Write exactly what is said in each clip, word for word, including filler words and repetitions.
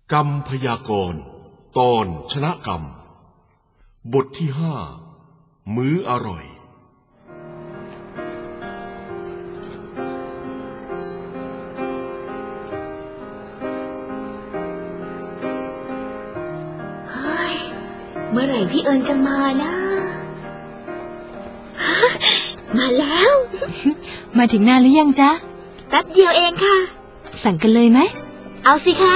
กรรมพยากรณ์ตอนชนะกรรมบทที่ห้ามื้ออร่อยเฮ้ยเมื่อไหร่พี่เอิญจะมานะมาแล้วมาถึงนานหรือยังจ๊ะแป๊บเดียวเองค่ะสั่งกันเลยไหมเอาสิคะ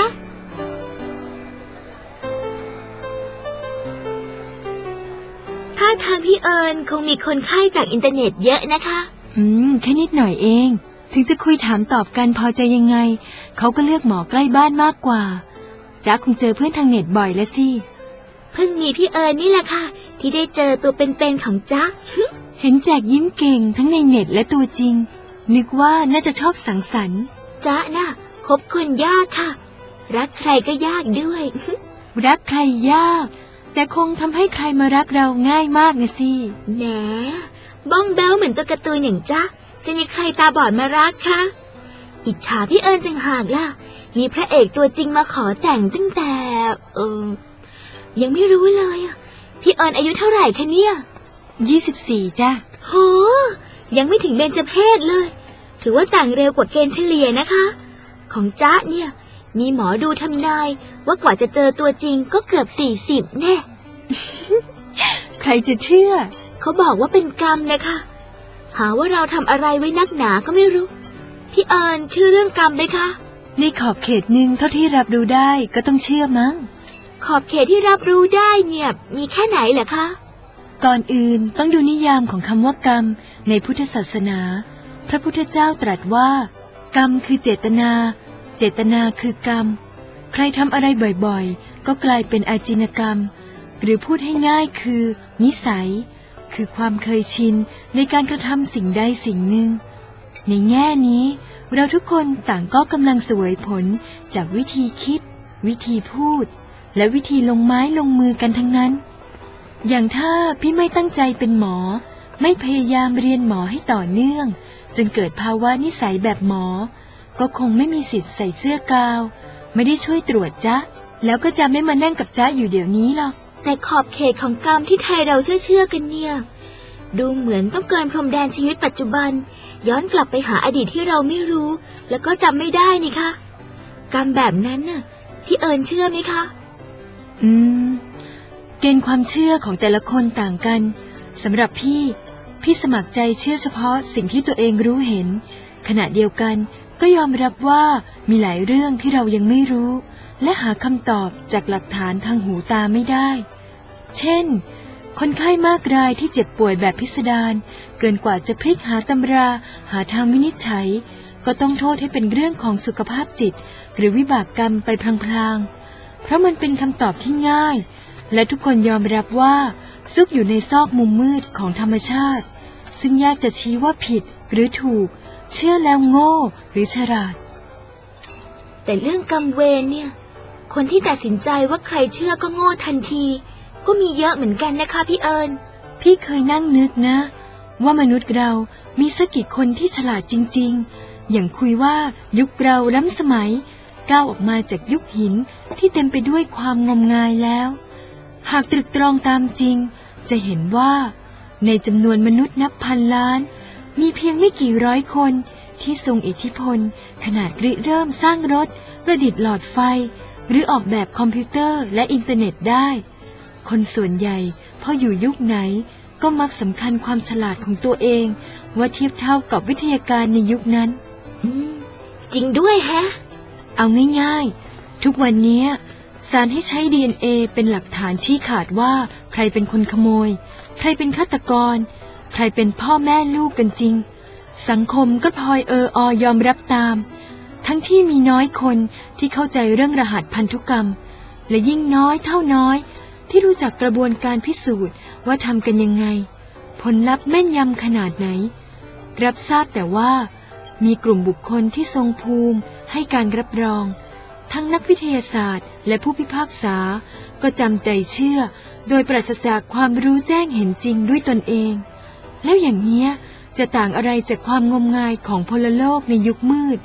ถ้าทางพี่เอิญคงมีคนไข้จากอินเทอร์เน็ตเยอะนะคะอืมแค่นิดหน่อยเองถึงจะคุยถามตอบกันพอใจยังไงเขาก็เลือกหมอใกล้บ้านมากกว่าจ๊ะคงเจอเพื่อนทางเน็ตบ่อยแล้วสิเพิ่งมีพี่เอิญนี่แหละค่ะที่ได้เจอตัวเป็นๆของจ๊ะเห็นแจกยิ้มเก่งทั้งในเน็ตและตัวจริงนึกว่าน่าจะชอบสังสรรค์จ๊ะน่ะคบคนยากค่ะรักใครก็ยากด้วยรักใครยากแต่คงทำให้ใครมารักเราง่ายมากนะสิแหนบ้องแบ้วเหมือนตัวการ์ตูนอย่างจ๊ะจะมีใครตาบอดมารักคะอิจฉาพี่เอิญจังหากล่ะมีพระเอกตัวจริงมาขอแต่งตั้งแต่เออยังไม่รู้เลยอ่ะพี่เอิญอายุเท่าไหร่คะเนี่ยยี่สิบสี่จ้ะโหยังไม่ถึงเบญจเพสเลยถือว่าแต่งเร็วกว่าเกณฑ์เฉลี่ยนะคะของจ๊ะเนี่ยมีหมอดูทำนายว่ากว่าจะเจอตัวจริงก็เกือบสี่สิบแน่ใครจะเชื่อเขาบอกว่าเป็นกรรมนะคะหาว่าเราทำอะไรไว้นักหนาก็ไม่รู้พี่เอิญเชื่อเรื่องกรรมไหมคะในขอบเขตหนึ่งเท่าที่รับรู้ได้ก็ต้องเชื่อมั้งขอบเขตที่รับรู้ได้เนี่ยมีแค่ไหนเหรอคะก่อนอื่นต้องดูนิยามของคำว่ากรรมในพุทธศาสนาพระพุทธเจ้าตรัสว่ากรรมคือเจตนาเจตนาคือกรรมใครทำอะไรบ่อยๆก็กลายเป็นอาจินกรรมหรือพูดให้ง่ายคือนิสัยคือความเคยชินในการกระทำสิ่งใดสิ่งหนึ่งในแง่นี้เราทุกคนต่างก็กำลังเสวยผลจากวิธีคิดวิธีพูดและวิธีลงไม้ลงมือกันทั้งนั้นอย่างถ้าพี่ไม่ตั้งใจเป็นหมอไม่พยายามเรียนหมอให้ต่อเนื่องจนเกิดภาวะนิสัยแบบหมอก็คงไม่มีสิทธิ์ใส่เสื้อกาวไม่ได้ช่วยตรวจจ๊ะแล้วก็จะไม่มานั่งกับจ๊ะอยู่เดี๋ยวนี้หรอกแต่ขอบเขตของกรรมที่ไทยเราเชื่อเชื่อกันเนี่ยดูเหมือนต้องเกินพรมแดนชีวิตปัจจุบันย้อนกลับไปหาอดีตที่เราไม่รู้แล้วก็จำไม่ได้นี่คะกรรมแบบนั้นน่ะพี่เอิญเชื่อไหมคะอืมเกณฑ์ความเชื่อของแต่ละคนต่างกันสำหรับพี่พี่สมัครใจเชื่อเฉพาะสิ่งที่ตัวเองรู้เห็นขณะเดียวกันก็ยอมรับว่ามีหลายเรื่องที่เรายังไม่รู้และหาคำตอบจากหลักฐานทางหูตาไม่ได้เช่นคนไข้มากรายที่เจ็บป่วยแบบพิสดารเกินกว่าจะพลิกหาตำราหาทางวินิจฉัยก็ต้องโทษให้เป็นเรื่องของสุขภาพจิตหรือวิบากกรรมไปพลางๆเพราะมันเป็นคำตอบที่ง่ายและทุกคนยอมรับว่าซุกอยู่ในซอกมุมมืดของธรรมชาติซึ่งยากจะชี้ว่าผิดหรือถูกเชื่อแล้วโง่หรือฉลาดแต่เรื่องกรรมเวรเนี่ยคนที่ตัดสินใจว่าใครเชื่อก็โง่ทันทีก็มีเยอะเหมือนกันนะคะพี่เอิญพี่เคยนั่งนึกนะว่ามนุษย์เรามีสักกี่คนที่ฉลาดจริงๆอย่างคุยว่ายุคเราล้ำสมัยก้าวออกมาจากยุคหินที่เต็มไปด้วยความงมงายแล้วหากตรึกตรองตามจริงจะเห็นว่าในจำนวนมนุษย์นับพันล้านมีเพียงไม่กี่ร้อยคนที่ทรงอิทธิพลขนาดริเริ่มสร้างรถประดิษฐ์หลอดไฟหรือออกแบบคอมพิวเตอร์และอินเทอร์เน็ตได้คนส่วนใหญ่พออยู่ยุคไหนก็มักสำคัญความฉลาดของตัวเองว่าเทียบเท่ากับวิทยาการในยุคนั้นจริงด้วยแฮะเอาง่ายๆทุกวันนี้ศาลให้ใช้ ดี เอ็น เอ เป็นหลักฐานชี้ขาดว่าใครเป็นคนขโมยใครเป็นฆาตกรใครเป็นพ่อแม่ลูกกันจริงสังคมก็พลอยเอออยอมรับตามทั้งที่มีน้อยคนที่เข้าใจเรื่องรหัสพันธุกรรมและยิ่งน้อยเท่าน้อยที่รู้จักกระบวนการพิสูจน์ว่าทำกันยังไงผลลัพธ์แม่นยำขนาดไหนรับทราบแต่ว่ามีกลุ่มบุคคลที่ทรงภูมิให้การรับรองทั้งนักวิทยาศาสตร์และผู้พิพากษาก็จำใจเชื่อโดยปราศจากความรู้แจ้งเห็นจริงด้วยตนเองแล้วอย่างนี้จะต่างอะไรจากความงมงายของพลโลกในยุคมืด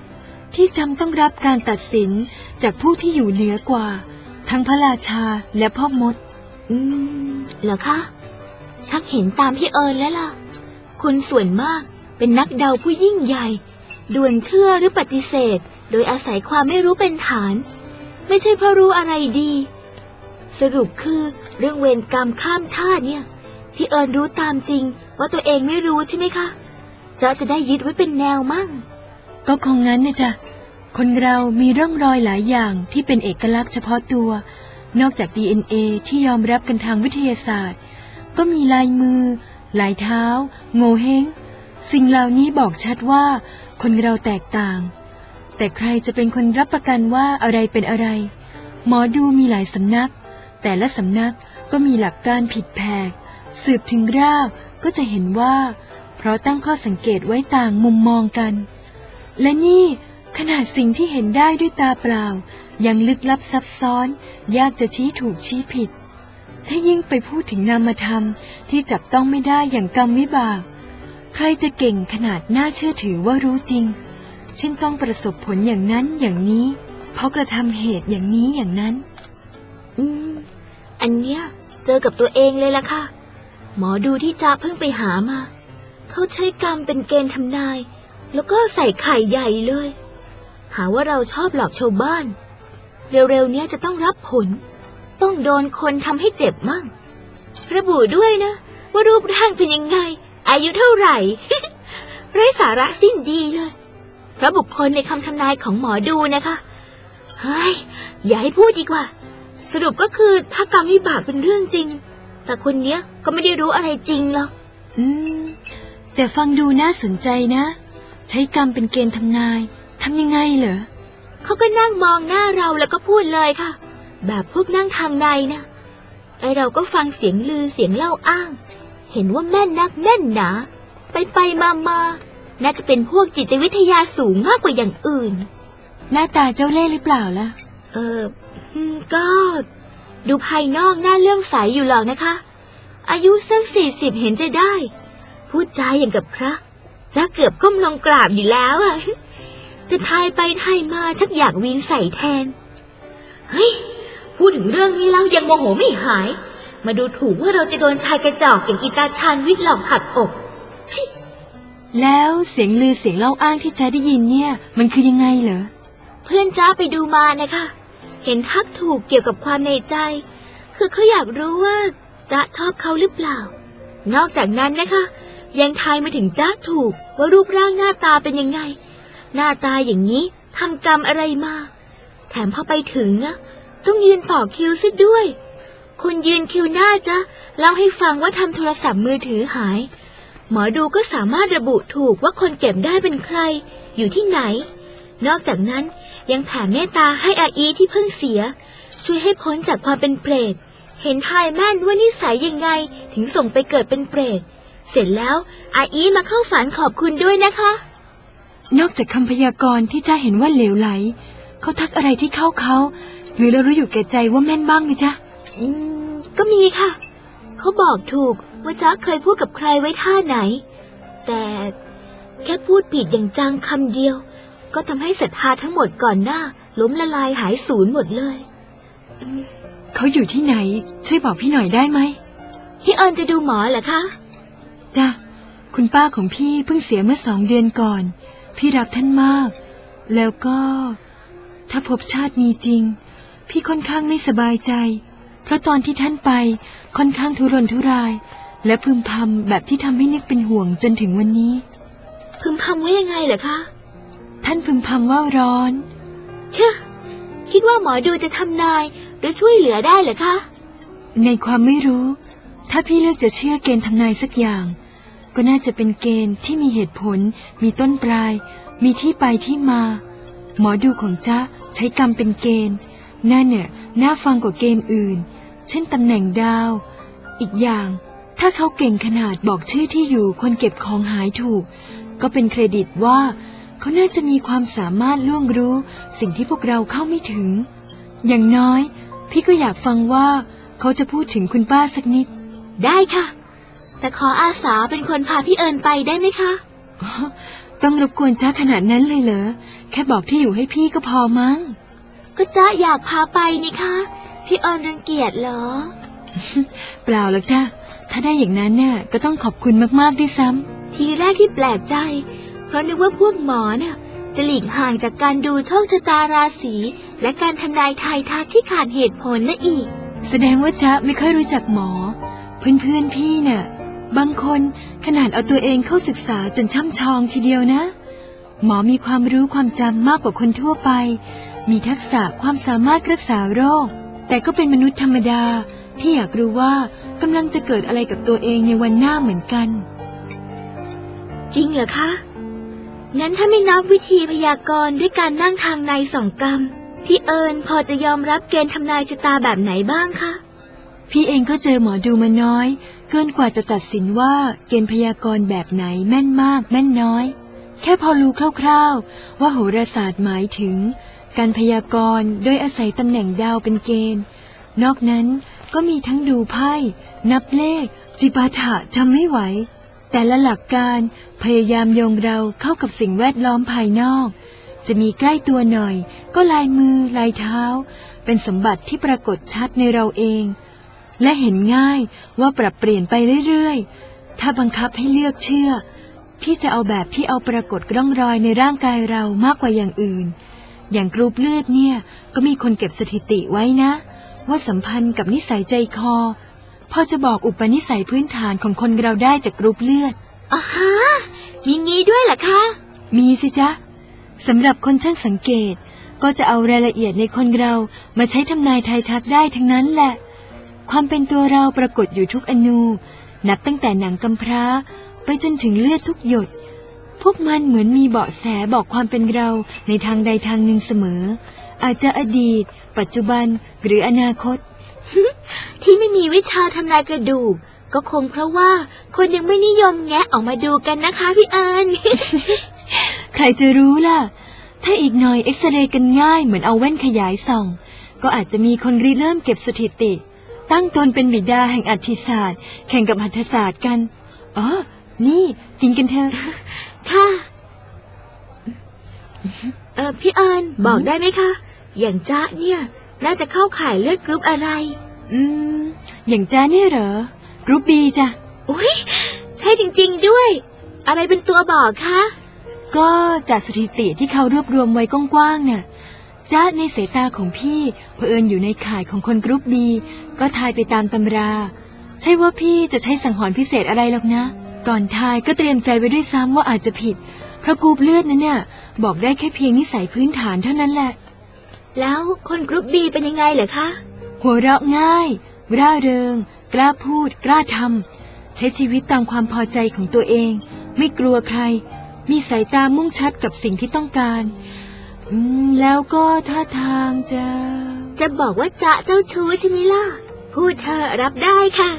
ที่จำต้องรับการตัดสินจากผู้ที่อยู่เหนือกว่าทั้งพระราชาและพ่อมดอืมเหรอคะชักเห็นตามพี่เอิญแล้วล่ะคุณส่วนมากเป็นนักเดาผู้ยิ่งใหญ่ด่วนเชื่อหรือปฏิเสธโดยอาศัยความไม่รู้เป็นฐานไม่ใช่เพราะรู้อะไรดีสรุปคือเรื่องเวรกรรมข้ามชาติเนี่ยพี่เอิญรู้ตามจริงว่าตัวเองไม่รู้ใช่ไหมคะจะจะได้ยึดไว้เป็นแนวมั่งก็คงงั้นนะจ๊ะคนเรามีร่องรอยหลายอย่างที่เป็นเอกลักษณ์เฉพาะตัวนอกจาก ดี เอ็น เอ ที่ยอมรับกันทางวิทยาศาสตร์ก็มีลายมือลายเท้าโง่เฮงสิ่งเหล่านี้บอกชัดว่าคนเราแตกต่างแต่ใครจะเป็นคนรับประกันว่าอะไรเป็นอะไรหมอดูมีหลายสำนักแต่ละสำนักก็มีหลักการผิดแผกสืบถึงรากก็จะเห็นว่าเพราะตั้งข้อสังเกตไว้ต่างมุมมองกันและนี่ขนาดสิ่งที่เห็นได้ด้วยตาเปล่ายังลึกลับซับซ้อนยากจะชี้ถูกชี้ผิดถ้ายิ่งไปพูดถึงนามธรรมที่จับต้องไม่ได้อย่างกรรมวิบากใครจะเก่งขนาดน่าเชื่อถือว่ารู้จริงเช่นต้องประสบผลอย่างนั้นอย่างนี้เพราะกระทำเหตุอย่างนี้อย่างนั้นอืมอันเนี้ยเจอกับตัวเองเลยล่ะค่ะหมอดูที่จ๊ะเพิ่งไปหามาเขาใช้กรรมเป็นเกณฑ์ทำนายแล้วก็ใส่ไข่ใหญ่เลยหาว่าเราชอบหลอกชาวบ้านเร็วๆเนี้ยจะต้องรับผลต้องโดนคนทำให้เจ็บมั่งระบุด้วยนะว่ารูปร่างเป็นยังไงอายุเท่าไหร่ ไร้สาระสิ้นดีเลยเพราะบุคคลในคำทำนายของหมอดูนะคะเฮ้ยอย่าให้พูดดีกว่าสรุปก็คือถ้ากรรมวิบากเป็นเรื่องจริงแต่คนเนี้ยก็ไม่ได้รู้อะไรจริงหรอกอืมแต่ฟังดูน่าสนใจนะใช้กรรมเป็นเกณฑ์ทำนายทำยังไงเหรอเขาก็นั่งมองหน้าเราแล้วก็พูดเลยค่ะแบบพวกนั่งทางในนะไอเราก็ฟังเสียงลือเสียงเล่าอ้างเห็นว่าแม่นนักแม่นหนาไปไปมามาน่าจะเป็นพวกจิตวิทยาสูงมากกว่าอย่างอื่นหน้าตาเจ้าเล่ห์หรือเปล่าล่ะเออก็ดูภายนอกน่าเลื่อมใสอยู่หรอกนะคะอายุสักสี่สิบเห็นจะได้พูดจาอย่างกับพระจะเกือบก้มลงกราบอยู่แล้วอ่ะแต่ทายไปทายมาชักอยากวีนใส่แทนเฮ้ยพูดถึงเรื่องนี้แล้วยังโมโหไม่หายมาดูถูกว่าเราจะโดนชายกระจอกอย่างอีตาชาญวิทย์หลอกหักอกชิแล้วเสียงลือเสียงเล่าอ้างที่จ๊ะได้ยินเนี่ยมันคือยังไงเหรอเพื่อนจ้าไปดูมานะคะเห็นทักถูกเกี่ยวกับความในใจคือเขาอยากรู้ว่าจ๊ะชอบเขาหรือเปล่านอกจากนั้นนะคะยังทายมาถึงจ๊ะถูกว่ารูปร่างหน้าตาเป็นยังไงหน้าตาอย่างนี้ทำกรรมอะไรมาแถมพอไปถึงนะต้องยืนต่อคิวซะด้วยคนยืนคิวหน้าจ๊ะเล่าให้ฟังว่าทำโทรศัพท์มือถือหายหมอดูก็สามารถระบุถูกว่าคนเก็บได้เป็นใครอยู่ที่ไหนนอกจากนั้นยังแผ่เมตตาให้อาอีที่เพิ่งเสียช่วยให้พ้นจากความเป็นเปรตเห็นทายแม่นว่านิสัยยังไงถึงส่งไปเกิดเป็นเปรตเสร็จแล้วอาอีมาเข้าฝันขอบคุณด้วยนะคะนอกจากคำพยากรณ์ที่จ้าเห็นว่าเหลวไหลเขาทักอะไรที่เข้าเขาหรือเรารู้อยู่แก่ใจว่าแม่นบ้างไหมจ๊ะอืมก็มีค่ะเขาบอกถูกว่าจ๊ะเคยพูดกับใครไว้ท่าไหนแต่แค่พูดผิดอย่างจังคำเดียวก็ทำให้ศรัทธาทั้งหมดก่อนหน้าล้มละลายหายสูญหมดเลยเขาอยู่ที่ไหนช่วยบอกพี่หน่อยได้ไหมพี่เอิญจะดูหมอเหรอคะจ้ะคุณป้าของพี่เพิ่งเสียเมื่อสองเดือนก่อนพี่รักท่านมากแล้วก็ถ้าภพชาติมีจริงพี่ค่อนข้างไม่สบายใจเพราะตอนที่ท่านไปค่อนข้างทุรนทุรายและพึมพำแบบที่ทำให้นึกเป็นห่วงจนถึงวันนี้พึมพำว่ายังไงเหรอคะท่านพึมพำว่าร้อนเชื่อคิดว่าหมอดูจะทำนายหรือช่วยเหลือได้เหรอคะในความไม่รู้ถ้าพี่เลือกจะเชื่อเกณฑ์ทำนายสักอย่างก็น่าจะเป็นเกณฑ์ที่มีเหตุผลมีต้นปลายมีที่ไปที่มาหมอดูของจ๊ะใช้กรรมเป็นเกณฑ์นั่นเนี่ยน่าฟังกว่าเกณฑ์อื่นเช่นตำแหน่งดาวอีกอย่างถ้าเขาเก่งขนาดบอกชื่อที่อยู่คนเก็บของหายถูกก็เป็นเครดิตว่าเขาน่าจะมีความสามารถล่วงรู้สิ่งที่พวกเราเข้าไม่ถึงอย่างน้อยพี่ก็อยากฟังว่าเขาจะพูดถึงคุณป้าสักนิดได้ค่ะแต่ขออาสาเป็นคนพาพี่เอิญไปได้ไหมคะต้องรบกวนจ้าขนาดนั้นเลยเหรอแค่บอกที่อยู่ให้พี่ก็พอมั้งก็จ้าอยากพาไปนี่คะพี่เอิญรังเกียจเหรอเปล่าหรอกจ้าถ้าได้อย่างนั้นน่ะก็ต้องขอบคุณมากๆด้วยซ้ำทีแรกที่แปลกใจเพราะนึกว่าพวกหมอน่ะจะหลีกห่างจากการดูโชคชะตาราศีและการทำนายทายทักที่ขาดเหตุผลนะอีกแสดงว่าจ๊ะไม่ค่อยรู้จักหมอเพื่อนๆพี่น่ะบางคนขนาดเอาตัวเองเข้าศึกษาจนช่ำชองทีเดียวนะหมอมีความรู้ความจำมากกว่าคนทั่วไปมีทักษะความสามารถรักษาโรคแต่ก็เป็นมนุษย์ธรรมดาที่อยากรู้ว่ากำลังจะเกิดอะไรกับตัวเองในวันหน้าเหมือนกันจริงเหรอคะงั้นถ้าไม่นับวิธีพยากรณ์ด้วยการนั่งทางในสองกรรมพี่เอิญพอจะยอมรับเกณฑ์ทำนายชะตาแบบไหนบ้างคะพี่เองก็เจอหมอดูมาน้อยเกินกว่าจะตัดสินว่าเกณฑ์พยากรณ์แบบไหนแม่นมากแม่นน้อยแค่พอรู้คร่าวๆว่าโหราศาสตร์หมายถึงการพยากรณ์โดยอาศัยตำแหน่งดาวเป็นเกณฑ์นอกนั้นก็มีทั้งดูไพ่นับเลขจิปาถะจำไม่ไหวแต่ละหลักการพยายามโยงเราเข้ากับสิ่งแวดล้อมภายนอกจะมีใกล้ตัวหน่อยก็ลายมือลายเท้าเป็นสมบัติที่ปรากฏชัดในเราเองและเห็นง่ายว่าปรับเปลี่ยนไปเรื่อยๆถ้าบังคับให้เลือกเชื่อพี่จะเอาแบบที่เอาปรากฏร่องรอยในร่างกายเรามากกว่าอย่างอื่นอย่างกรุ๊ปเลือดเนี่ยก็มีคนเก็บสถิติไว้นะว่าสัมพันธ์กับนิสัยใจคอพอจะบอกอุปนิสัยพื้นฐานของคนเราได้จากกรุ๊ปเลือดอ๋อฮะมีงี้ด้วยเหรอคะมีสิจ๊ะสำหรับคนช่างสังเกตก็จะเอารายละเอียดในคนเรามาใช้ทำนายทายทักได้ทั้งนั้นแหละความเป็นตัวเราปรากฏอยู่ทุกอนูนับตั้งแต่หนังกำพร้าไปจนถึงเลือดทุกหยดพวกมันเหมือนมีเบาะแสบอกความเป็นเราในทางใดทางหนึ่งเสมออาจจะอดีตปัจจุบันหรืออนาคตที่ไม่มีวิชาทำนายกระดูกก็คงเพราะว่าคนยังไม่นิยมแงะออกมาดูกันนะคะพี่เอิญใครจะรู้ล่ะถ้าอีกหน่อยเอ็กซเรย์กันง่ายเหมือนเอาแว่นขยายส่องก็อาจจะมีคนริเริ่มเก็บสถิติตั้งตนเป็นบิดาแห่งอัตถิศาสตร์แข่งกับหัตถศาสตร์กันอ๋อนี่กินกันเถอะค่ะเออพี่เอิญบอกได้ไหมคะอย่างจ๊ะเนี่ยน่าจะเข้าข่ายเลือดกรุ๊ปอะไรอืมอย่างจ๊ะเนี่ยเหรอกรุ๊ปบีจ้ะอุ๊ยใช่จริงๆด้วยอะไรเป็นตัวบอกคะก็จากสถิติที่เขารวบรวมไว้กว้างๆเนี่ยจ๊ะในสายตาของพี่เผอิญอยู่ในข่ายของคนกรุ๊ปบีก็ทายไปตามตำราใช่ว่าพี่จะใช้สังหรณ์พิเศษอะไรหรอกนะก่อนทายก็เตรียมใจไว้ด้วยซ้ำว่าอาจจะผิดเพราะกรุ๊ปเลือดนั้นเนี่ยบอกได้แค่เพียงนิสัยพื้นฐานเท่านั้นแหละแล้วคนกรุ๊ปบีเป็นยังไงเหรอคะหัวเราะง่ายร่าเริงกล้าพูดกล้าทำใช้ชีวิตตามความพอใจของตัวเองไม่กลัวใครมีสายตามุ่งชัดกับสิ่งที่ต้องการอืมแล้วก็ท่าทางจะจะบอกว่าจ๊ะเจ้าชู้ใช่ไหมล่ะพูดเธอรับได้ค่ะ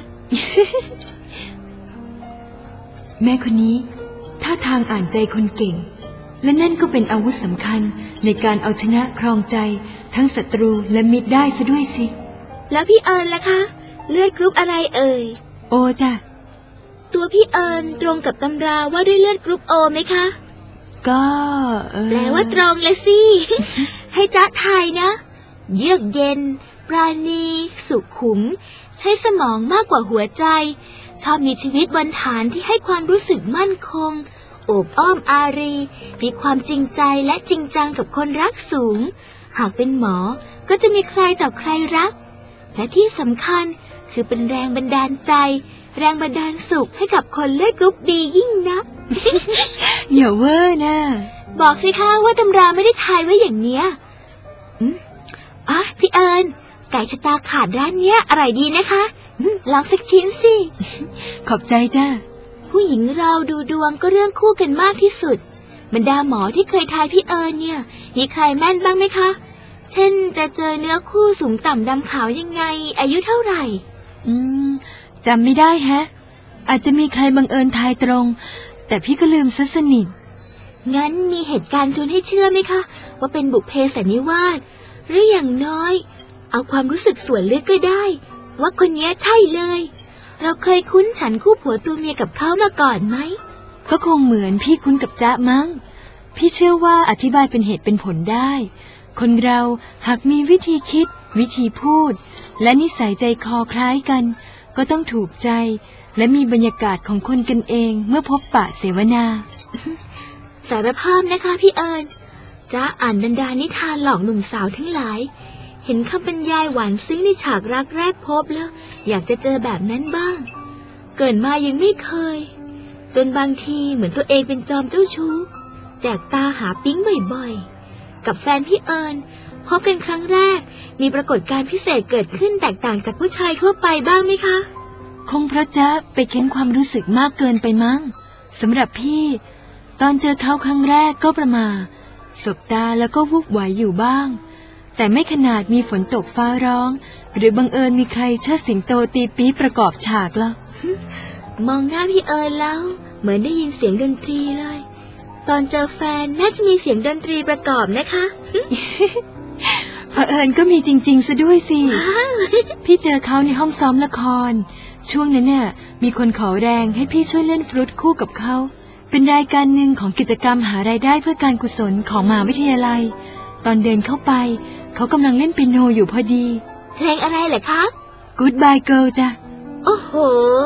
แม่คนนี้ท่าทางอ่านใจคนเก่งและนั่นก็เป็นอาวุธสำคัญในการเอาชนะครองใจทั้งศัตรูและมิตรได้ซะด้วยสิแล้วพี่เอิญล่ะคะเลือดกรุ๊ปอะไรเอ่ยโอจ้ะตัวพี่เอิญตรงกับตำราว่าด้วยเลือดกรุ๊ปโอไหมคะก็แปลว่าตรงเลยสิ ให้จ๊ะทายนะเยือกเย็นปราณีสุขุมใช้สมองมากกว่าหัวใจชอบมีชีวิตบนฐานที่ให้ความรู้สึกมั่นคงโอบอ้อมอารีมีความจริงใจและจริงจังกับคนรักสูงหากเป็นหมอก็จะมีใครต่อใครรักและที่สำคัญคือเป็นแรงบันดาลใจแรงบันดาลสุขให้กับคนเลือดกรุ๊ปบียิ่งนักอย่าเวอร์นะบอกสิคะว่าตำราไม่ได้ทายไว้อย่างเนี้ยอืมอ๋อพี่เอิญไก่ชะตาขาดร้านเนี้ยอร่อยดีนะคะลองสักชิ้นสิขอบใจจ้าผู้หญิงเราดูดวงก็เรื่องคู่กันมากที่สุดบรรดาหมอที่เคยทายพี่เอิญเนี่ยมีใครแม่นบ้างไหมคะเช่นจะเจอเนื้อคู่สูงต่ำดำขาวยังไงอายุเท่าไหร่อืมจำไม่ได้แฮะอาจจะมีใครบังเอิญทายตรงแต่พี่ก็ลืมซะสนิทงั้นมีเหตุการณ์ชวนให้เชื่อไหมคะว่าเป็นบุพเพสันนิวาสหรืออย่างน้อยเอาความรู้สึกส่วนลึกก็ได้ว่าคนนี้ใช่เลยเราเคยคุ้นฉันคู่ผัวตัวเมียกับเขามาก่อนไหมก็คงเหมือนพี่คุ้นกับจ๊ะมั้งพี่เชื่อว่าอธิบายเป็นเหตุเป็นผลได้คนเราหากมีวิธีคิดวิธีพูดและนิสัยใจคอคล้ายกันก็ต้องถูกใจและมีบรรยากาศของคนกันเองเมื่อพบปะเสวนาสารภาพนะคะพี่เอิญจ๊ะอ่านบรรดานิทานหลอกหนุ่มสาวทั้งหลายเห็นคำบรรยายหวานซึ้งในฉากรักแรกพบแล้วอยากจะเจอแบบนั้นบ้างเกิดมายังไม่เคยจนบางทีเหมือนตัวเองเป็นจอมเจ้าชู้แจกตาหาปิ๊งบ่อยๆกับแฟนพี่เอิญพบกันครั้งแรกมีปรากฏการณ์พิเศษเกิดขึ้นแตกต่างจากผู้ชายทั่วไปบ้างไหมคะคงเพราะจ๊ะไปเค้นความรู้สึกมากเกินไปมั้งสำหรับพี่ตอนเจอเขาครั้งแรกก็ประมาสบตาแล้วก็วูบไหวอยู่บ้างแต่ไม่ขนาดมีฝนตกฟ้าร้องหรือบังเอิญมีใครเชิดสิงโตตีปี๊ประกอบฉากแล้วมองหน้าพี่เอิญแล้วเหมือนได้ยินเสียงดนตรีเลยตอนเจอแฟนน่าจะมีเสียงดนตรีประกอบนะคะเผอิญก็มีจริงๆซะด้วยสิ พี่เจอเขาในห้องซ้อมละครช่วงนั้นเนี่ยมีคนขอแรงให้พี่ช่วยเล่นฟลุตคู่กับเขาเป็นรายการหนึ่งของกิจกรรมหารายได้เพื่อการกุศลของมหาวิทยาลัยตอนเดินเข้าไปเขากำลังเล่นเปียโนอยู่พอดีเพลงอะไรเหรอคะ Goodbye Girl จ้ะโอ้โห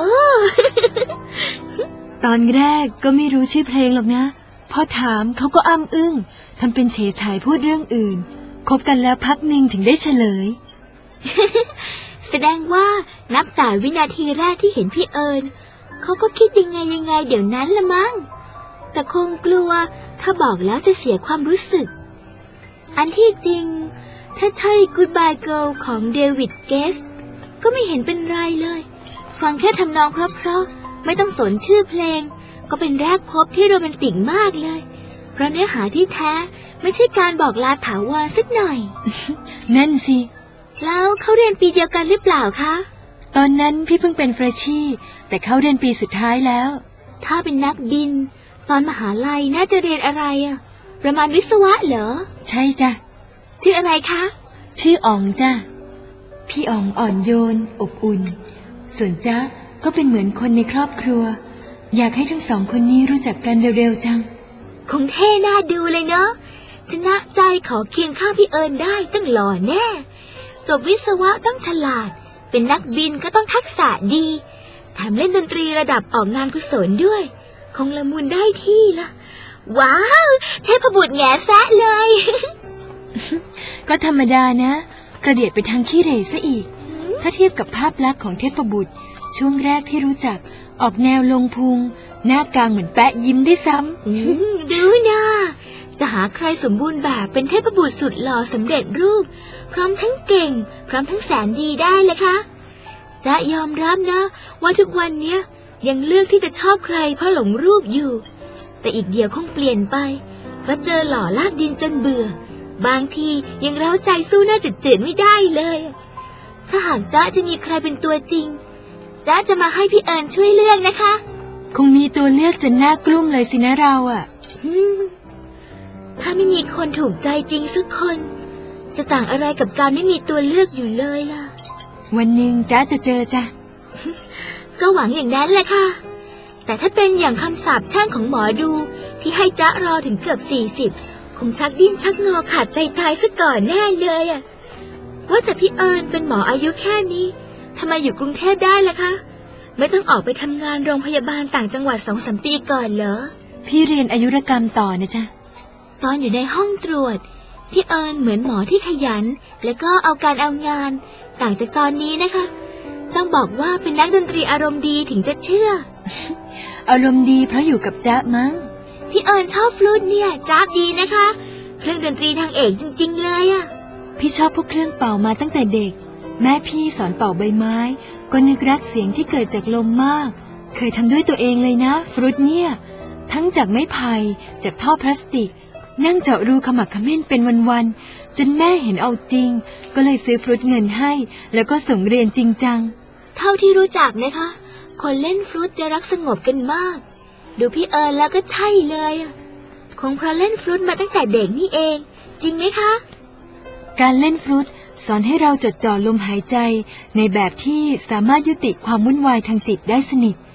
ตอนแรกก็ไม่รู้ชื่อเพลงหรอกนะพอถามเขาก็อ้ำอึ้งทำเป็นเฉยชายพูดเรื่องอื่นคบกันแล้วพักหนึ่งถึงได้เฉลยแสดงว่านับแต่วินาทีแรกที่เห็นพี่เอิญเขาก็คิดยังไงยังไงเดี๋ยวนั้นละมั้งแต่คงกลัวถ้าบอกแล้วจะเสียความรู้สึกอันที่จริงถ้าใช่ Goodbye Girl ของเดวิดเกสก็ไม่เห็นเป็นไรเลยฟังแค่ทำนองเพราะๆไม่ต้องสนชื่อเพลงก็เป็นแรกพบที่โรแมนติกมากเลยเพราะเนื้อหาที่แท้ไม่ใช่การบอกลาถาวรสักหน่อยนั่นสิแล้วเขาเรียนปีเดียวกันหรือเปล่าคะตอนนั้นพี่เพิ่งเป็นเฟรชชี่แต่เขาเรียนปีสุดท้ายแล้วถ้าเป็นนักบินตอนมหาลัยน่าจะเรียนอะไรอะประมาณวิศวะเหรอใช่จ้ะชื่ออะไรคะชื่ออ๋องจ้ะพี่อ๋องอ่อนโยนอบอุ่นส่วนจ๊ะก็เป็นเหมือนคนในครอบครัวอยากให้ทั้งสองคนนี้รู้จักกันเร็วๆจังคงเท่น่าดูเลยเนาะชนะใจขอเคียงข้างพี่เอิญได้ตั้งหล่อแน่จบวิศวะต้องฉลาดเป็นนักบินก็ต้องทักษะดีแถมเล่นดนตรีระดับออกงานกุศลด้วยคงละมุนได้ที่ละว้าวเทพบุตรแง่แซะเลยก็ธรรมดานะกระเดียดไปทางขี้เหร่ซะอีกถ้าเทียบกับภาพลักษณ์ของเทพบุตรช่วงแรกที่รู้จักออกแนวลงพุงหน้ากลางเหมือนแปะยิ้มได้ซ้ำดูนะจะหาใครสมบูรณ์แบบเป็นเทพบุตรสุดหล่อสำเร็จรูปพร้อมทั้งเก่งพร้อมทั้งแสนดีได้เลยคะจะยอมรับนะว่าทุกวันเนี้ยยังเลือกที่จะชอบใครเพราะหลงรูปอยู่แต่อีกเดี๋ยวคงเปลี่ยนไปเพราะเจอหล่อลากดินจนเบื่อบางทียังเร้าใจสู้หน้าจืดๆไม่ได้เลยถ้าหากจ๊ะจะมีใครเป็นตัวจริงจ๊ะจะมาให้พี่เอิญช่วยเลือกนะคะคงมีตัวเลือกจนน่ากลุ้มเลยสินะเราอ่ะถ้าไม่มีคนถูกใจจริงสักคนจะต่างอะไรกับการไม่มีตัวเลือกอยู่เลยล่ะวันหนึ่งจ๊ะจะเจอจ้ะก็หวังอย่างนั้นแหละค่ะแต่ถ้าเป็นอย่างคำสาปแช่งของหมอดูที่ให้จ๊ะรอถึงเกือบสี่สิบคงชักดิ้นชักงอขาดใจตายซะก่อนแน่เลยอ่ะว่าแต่พี่เอิญเป็นหมออายุแค่นี้ทำไมอยู่กรุงเทพได้ล่ะคะไม่ต้องออกไปทำงานโรงพยาบาลต่างจังหวัดสองสามปีก่อนเหรอพี่เรียนอายุรกรรมต่อนะจ๊ะตอนอยู่ในห้องตรวจพี่เอิญเหมือนหมอที่ขยันและก็เอาการเอางานต่างจากตอนนี้นะคะต้องบอกว่าเป็นนักดนตรีอารมณ์ดีถึงจะเชื่ออารมณ์ดีเพราะอยู่กับจ๊ะมั้งพี่เอิญชอบฟลูตเนี่ยจ๊าบดีนะคะเครื่องดนตรีทางเอกจริงๆเลยอะพี่ชอบพวกเครื่องเป่ามาตั้งแต่เด็กแม่พี่สอนเป่าใบไม้ก็นึกรักเสียงที่เกิดจากลมมากเคยทำด้วยตัวเองเลยนะฟลูตเนี่ยทั้งจากไม้ไผ่จากท่อพลาสติกนั่งเจาะรูขมักเขม้นเป็นวันๆจนแม่เห็นเอาจริงก็เลยซื้อฟลูตเงินให้แล้วก็ส่งเรียนจริงจังเท่าที่รู้จักนะคะคนเล่นฟลูตจะรักสงบกันมากดูพี่เอิญแล้วก็ใช่เลยคงเพราะเล่นฟลูตมาตั้งแต่เด็กนี่เองจริงไหมคะการเล่นฟลูตสอนให้เราจดจ่อลมหายใจในแบบที่สามารถยุติความวุ่นวายทางจิตได้สนิท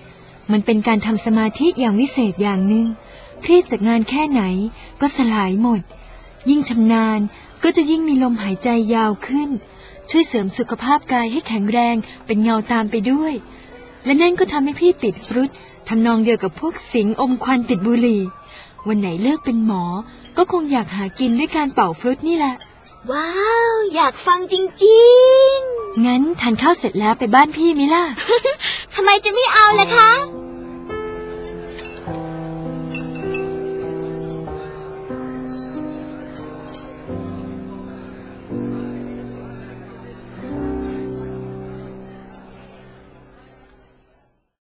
มันเป็นการทำสมาธิอย่างวิเศษอย่างหนึ่งเครียดจากงานแค่ไหนก็สลายหมดยิ่งชำนาญก็จะยิ่งมีลมหายใจยาวขึ้นช่วยเสริมสุขภาพกายให้แข็งแรงเป็นเงาตามไปด้วยและนั่นก็ทำให้พี่ติดฟรุตทำนองเดียวกับพวกสิงอมควันติดบุหรี่วันไหนเลิกเป็นหมอก็คงอยากหากินด้วยการเป่าฟรุตนี่แหละว้าวอยากฟังจริงๆงั้นทานข้าวเสร็จแล้วไปบ้านพี่ไหมล่ะทำไมจะไม่เอาล่ะคะ